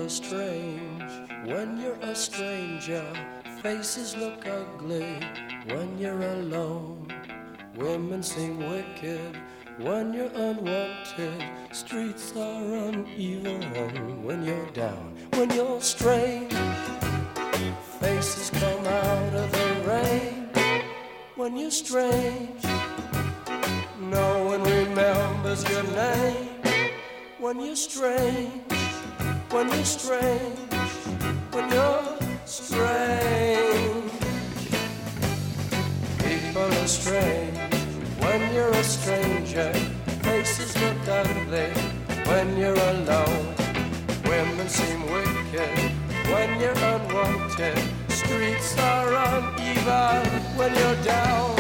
strange when you're a stranger. Faces look ugly when you're alone. Women seem wicked when you're unwanted. Streets are uneven when you're down. When you're strange, faces come out of the rain. When you're strange, no one remembers your name. When you're strange, when you're strange, when you're strange. People are strange when you're a stranger. Faces look ugly when you're alone. Women seem wicked when you're unwanted. Streets are uneven when you're down.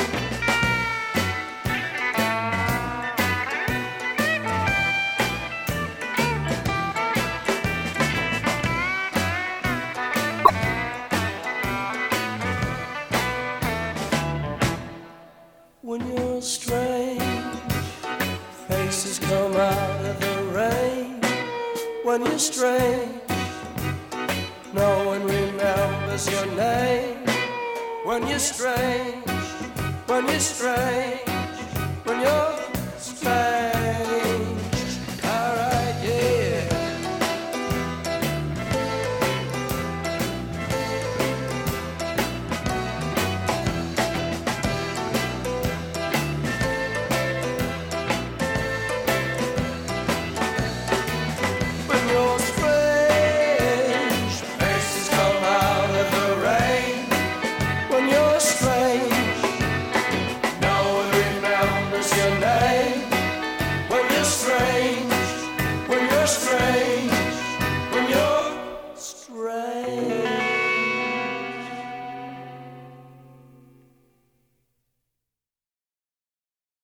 When you're strange, faces come out of the rain. When you're strange, no one remembers your name. When you're strange, when you're strange, when you're strange.